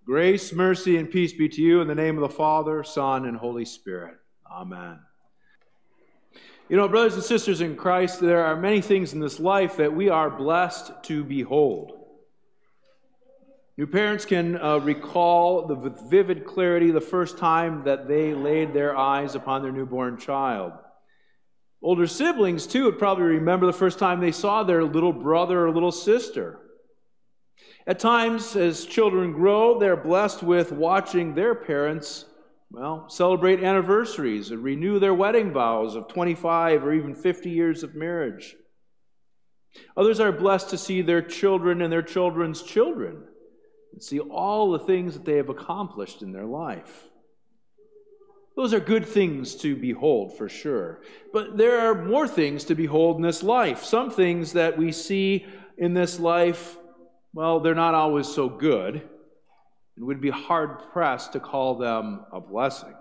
Grace, mercy, and peace be to you in the name of the Father, Son, and Holy Spirit. Amen. You know, brothers and sisters in Christ, there are many things in this life that we are blessed to behold. New parents can recall with vivid clarity the first time that they laid their eyes upon their newborn child. Older siblings, too, would probably remember the first time they saw their little brother or little sister. At times, as children grow, they're blessed with watching their parents, celebrate anniversaries and renew their wedding vows of 25 or even 50 years of marriage. Others are blessed to see their children and their children's children and see all the things that they have accomplished in their life. Those are good things to behold, for sure. But there are more things to behold in this life. Some things that we see in this life, they're not always so good. It would be hard-pressed to call them a blessing.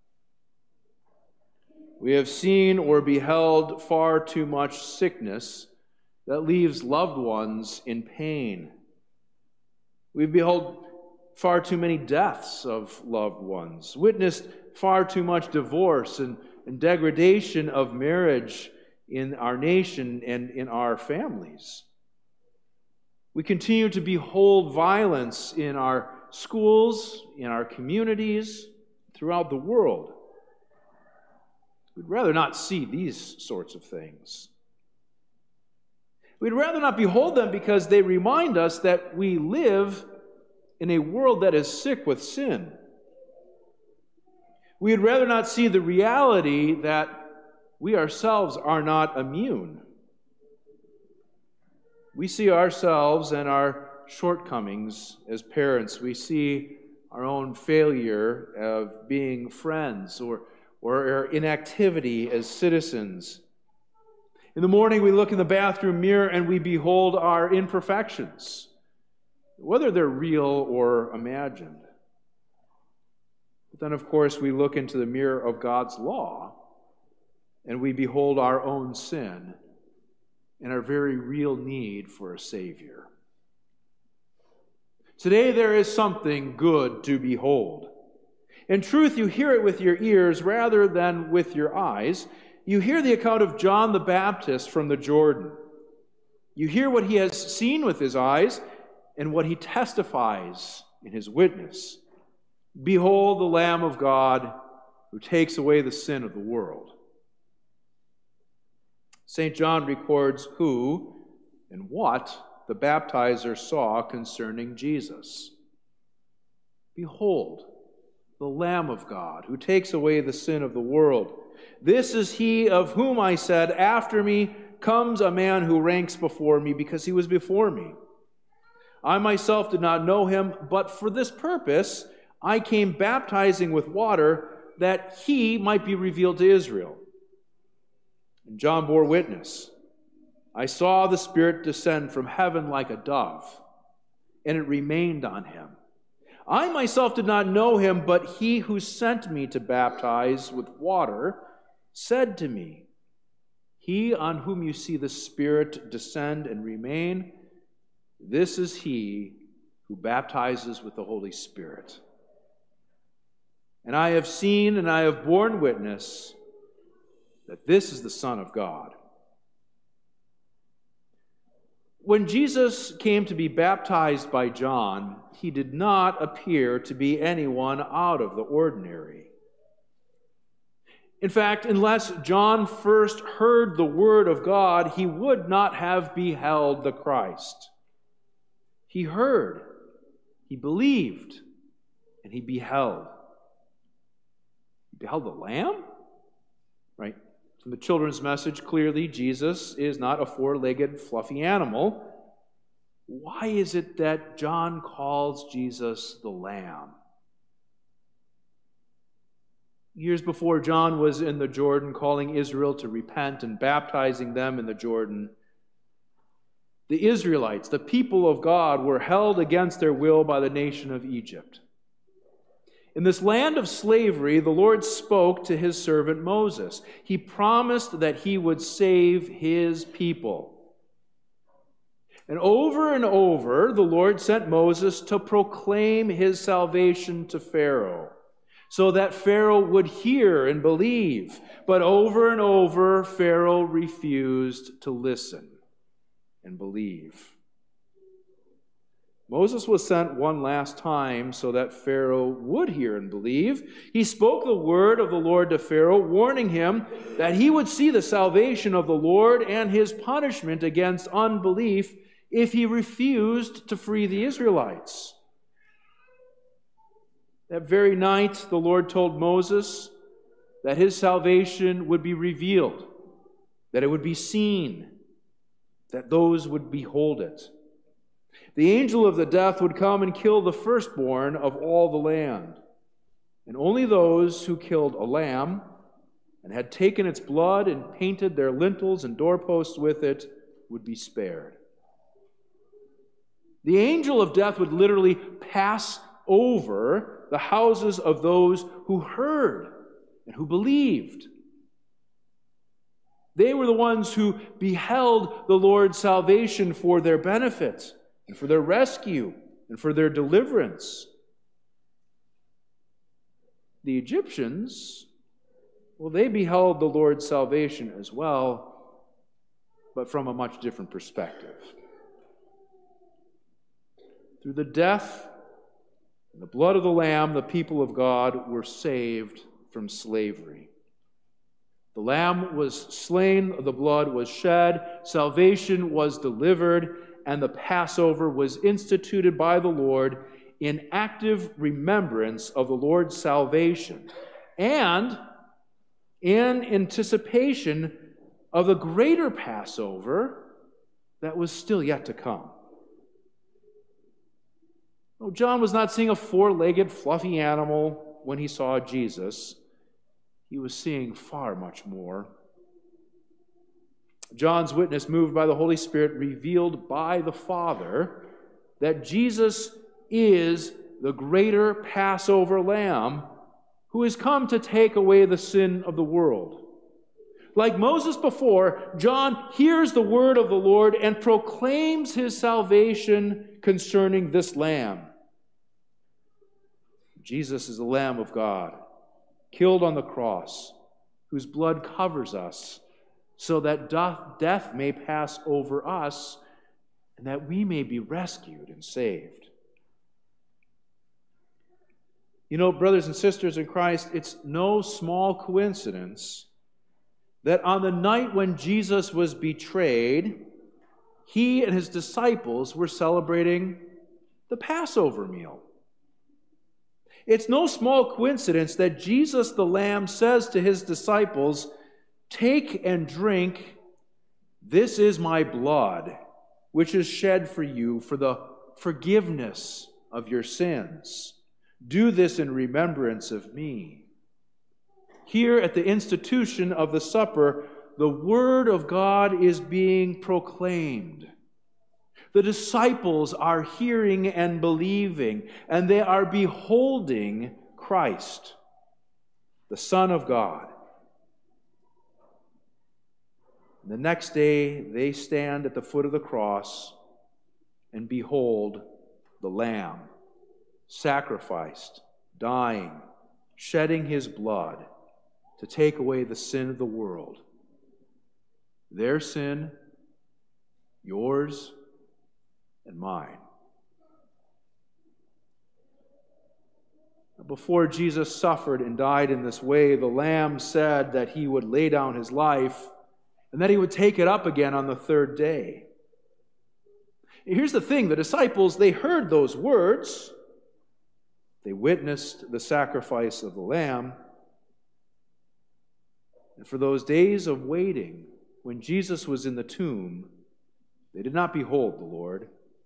We have seen or beheld far too much sickness that leaves loved ones in pain. We've beheld far too many deaths of loved ones, witnessed far too much divorce and degradation of marriage in our nation and in our families. We continue to behold violence in our schools, in our communities, throughout the world. We'd rather not see these sorts of things. We'd rather not behold them because they remind us that we live in a world that is sick with sin. We'd rather not see the reality that we ourselves are not immune. We see ourselves and our shortcomings as parents. We see our own failure of being friends or our inactivity as citizens. In the morning, we look in the bathroom mirror and we behold our imperfections, whether they're real or imagined. But then, of course, we look into the mirror of God's law and we behold our own sin and our very real need for a Savior. Today there is something good to behold. In truth, you hear it with your ears rather than with your eyes. You hear the account of John the Baptist from the Jordan. You hear what he has seen with his eyes and what he testifies in his witness. Behold the Lamb of God who takes away the sin of the world. St. John records who and what the baptizer saw concerning Jesus. Behold, the Lamb of God, who takes away the sin of the world. This is he of whom I said, after me comes a man who ranks before me, because he was before me. I myself did not know him, but for this purpose I came baptizing with water, that he might be revealed to Israel. And John bore witness. I saw the Spirit descend from heaven like a dove, and it remained on him. I myself did not know him, but he who sent me to baptize with water said to me, he on whom you see the Spirit descend and remain, this is he who baptizes with the Holy Spirit. And I have seen and I have borne witness that this is the Son of God. When Jesus came to be baptized by John, he did not appear to be anyone out of the ordinary. In fact, unless John first heard the word of God, he would not have beheld the Christ. He heard, he believed, and he beheld. He beheld the Lamb? Right? From the children's message, clearly Jesus is not a four-legged, fluffy animal. Why is it that John calls Jesus the Lamb? Years before John was in the Jordan calling Israel to repent and baptizing them in the Jordan, the Israelites, the people of God, were held against their will by the nation of Egypt. In this land of slavery, the Lord spoke to his servant Moses. He promised that he would save his people. And over, the Lord sent Moses to proclaim his salvation to Pharaoh, so that Pharaoh would hear and believe. But over and over, Pharaoh refused to listen and believe. Moses was sent one last time so that Pharaoh would hear and believe. He spoke the word of the Lord to Pharaoh, warning him that he would see the salvation of the Lord and his punishment against unbelief if he refused to free the Israelites. That very night, the Lord told Moses that his salvation would be revealed, that it would be seen, that those would behold it. The angel of the death would come and kill the firstborn of all the land, and only those who killed a lamb and had taken its blood and painted their lintels and doorposts with it would be spared. The angel of death would literally pass over the houses of those who heard and who believed. They were the ones who beheld the Lord's salvation for their benefit and for their rescue and for their deliverance. The Egyptians, well, they beheld the Lord's salvation as well, but from a much different perspective. Through the death and the blood of the Lamb, the people of God were saved from slavery. The Lamb was slain, the blood was shed, salvation was delivered, and the Passover was instituted by the Lord in active remembrance of the Lord's salvation and in anticipation of the greater Passover that was still yet to come. No, John was not seeing a four-legged, fluffy animal when he saw Jesus. He was seeing far much more. John's witness, moved by the Holy Spirit, revealed by the Father that Jesus is the greater Passover lamb who has come to take away the sin of the world. Like Moses before, John hears the word of the Lord and proclaims his salvation concerning this lamb. Jesus is the Lamb of God, killed on the cross, whose blood covers us, so that death may pass over us and that we may be rescued and saved. You know, brothers and sisters in Christ, it's no small coincidence that on the night when Jesus was betrayed, he and his disciples were celebrating the Passover meal. It's no small coincidence that Jesus the Lamb says to his disciples, "Take and drink, this is my blood, which is shed for you for the forgiveness of your sins. Do this in remembrance of me." Here at the institution of the supper, the Word of God is being proclaimed. The disciples are hearing and believing, and they are beholding Christ, the Son of God. The next day, they stand at the foot of the cross and behold the Lamb, sacrificed, dying, shedding his blood to take away the sin of the world. Their sin, yours, and mine. Before Jesus suffered and died in this way, the Lamb said that he would lay down his life and that he would take it up again on the third day. Here's the thing, the disciples, they heard those words. They witnessed the sacrifice of the Lamb. And for those days of waiting, when Jesus was in the tomb, they did not behold the Lord.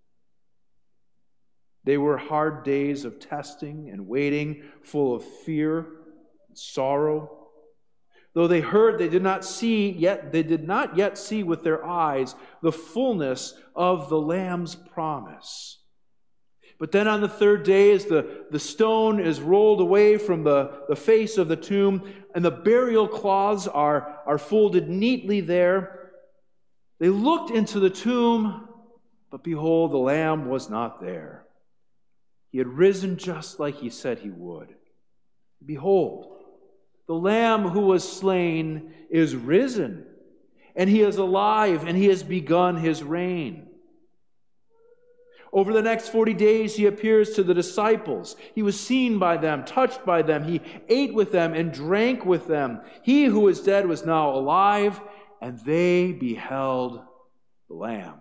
They were hard days of testing and waiting, full of fear and sorrow. Though they heard, they did not yet see with their eyes the fullness of the Lamb's promise. But then on the third day, as the stone is rolled away from the face of the tomb and the burial cloths are folded neatly there, they looked into the tomb, But behold, the Lamb was not there. He had risen just like he said he would. Behold, the Lamb who was slain is risen, and he is alive, and he has begun his reign. Over the next 40 days, he appears to the disciples. He was seen by them, touched by them. He ate with them and drank with them. He who was dead was now alive, and they beheld the Lamb.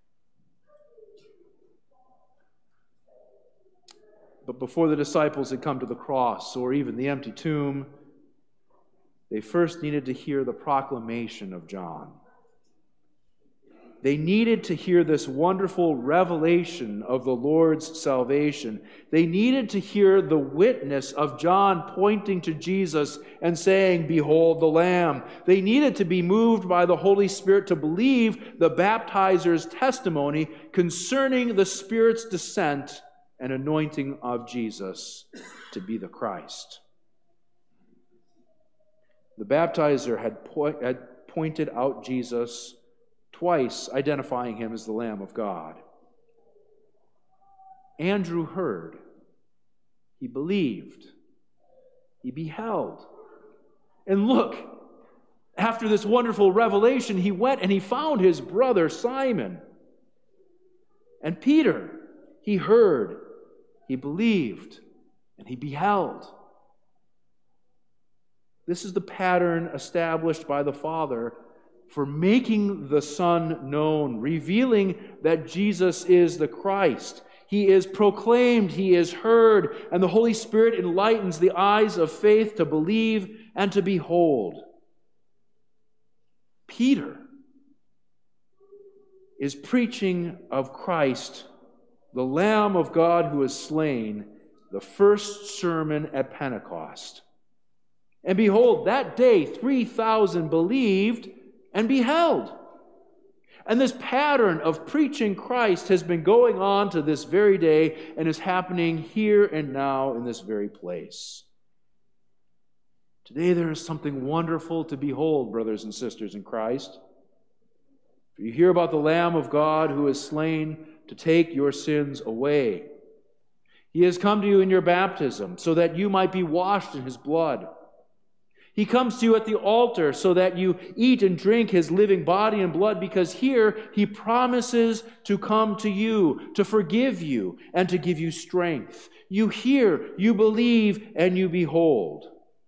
But before the disciples had come to the cross or even the empty tomb, they first needed to hear the proclamation of John. They needed to hear this wonderful revelation of the Lord's salvation. They needed to hear the witness of John pointing to Jesus and saying, "Behold the Lamb." They needed to be moved by the Holy Spirit to believe the baptizer's testimony concerning the Spirit's descent and anointing of Jesus to be the Christ. The baptizer had pointed out Jesus twice, identifying him as the Lamb of God. Andrew heard. He believed. He beheld. And look, after this wonderful revelation, he went and he found his brother Simon. And Peter, he heard, he believed, and he beheld. This is the pattern established by the Father for making the Son known, revealing that Jesus is the Christ. He is proclaimed, he is heard, and the Holy Spirit enlightens the eyes of faith to believe and to behold. Peter is preaching of Christ, the Lamb of God who is slain, the first sermon at Pentecost. And behold, that day 3,000 believed and beheld. And this pattern of preaching Christ has been going on to this very day and is happening here and now in this very place. Today there is something wonderful to behold, brothers and sisters in Christ. For you hear about the Lamb of God who is slain to take your sins away. He has come to you in your baptism so that you might be washed in his blood. He comes to you at the altar so that you eat and drink his living body and blood, because here he promises to come to you, to forgive you, and to give you strength. You hear, you believe, and you behold.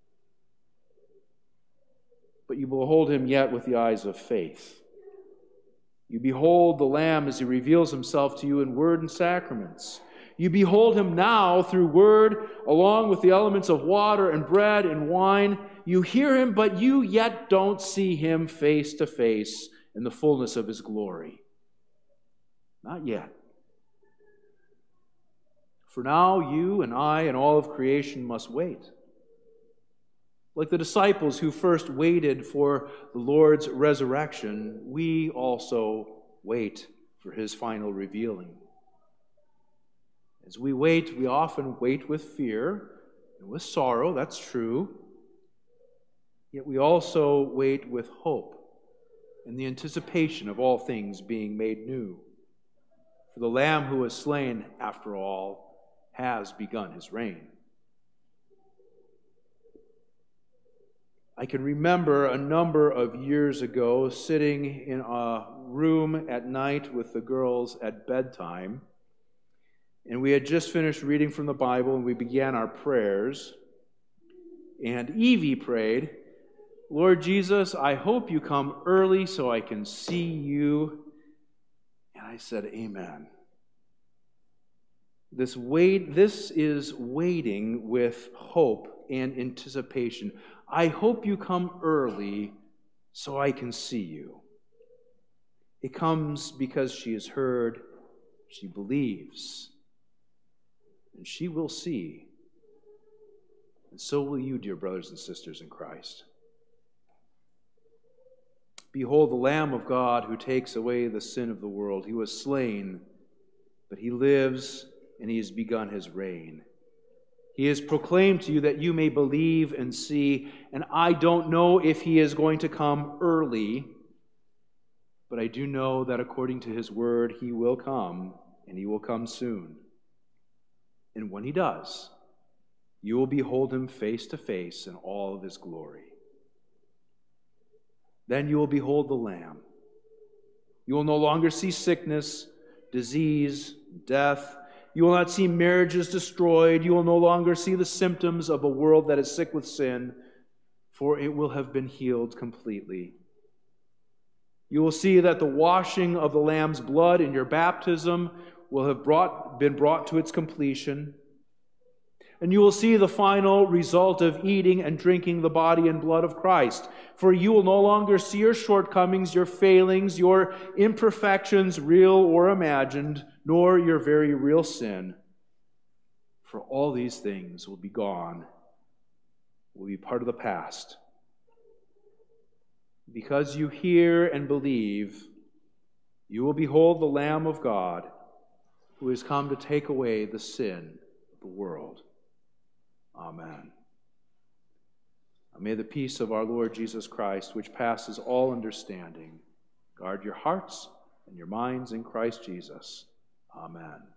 But you behold him yet with the eyes of faith. You behold the Lamb as he reveals himself to you in word and sacraments. You behold him now through word, along with the elements of water and bread and wine. You hear him, but you yet don't see him face to face in the fullness of his glory. Not yet. For now, you and I and all of creation must wait. Like the disciples who first waited for the Lord's resurrection, we also wait for his final revealing. As we wait, we often wait with fear and with sorrow, that's true. Yet we also wait with hope and the anticipation of all things being made new. For the Lamb who was slain, after all, has begun his reign. I can remember a number of years ago sitting in a room at night with the girls at bedtime. And we had just finished reading from the Bible, and we began our prayers. And Evie prayed, "Lord Jesus, I hope you come early so I can see you." And I said, "Amen." This is waiting with hope and anticipation. I hope you come early so I can see you. It comes because she has heard, she believes, and she will see. And so will you, dear brothers and sisters in Christ. Behold the Lamb of God who takes away the sin of the world. He was slain, but he lives, and he has begun his reign. He is proclaimed to you that you may believe and see, and I don't know if he is going to come early, but I do know that according to his word, he will come, and he will come soon. And when he does, you will behold him face to face in all of his glory. Then you will behold the Lamb. You will no longer see sickness, disease, death. You will not see marriages destroyed. You will no longer see the symptoms of a world that is sick with sin, for it will have been healed completely. You will see that the washing of the Lamb's blood in your baptism will have been brought to its completion. And you will see the final result of eating and drinking the body and blood of Christ. For you will no longer see your shortcomings, your failings, your imperfections, real or imagined, nor your very real sin. For all these things will be gone, will be part of the past. Because you hear and believe, you will behold the Lamb of God, who has come to take away the sin of the world. Amen. May the peace of our Lord Jesus Christ, which passes all understanding, guard your hearts and your minds in Christ Jesus. Amen.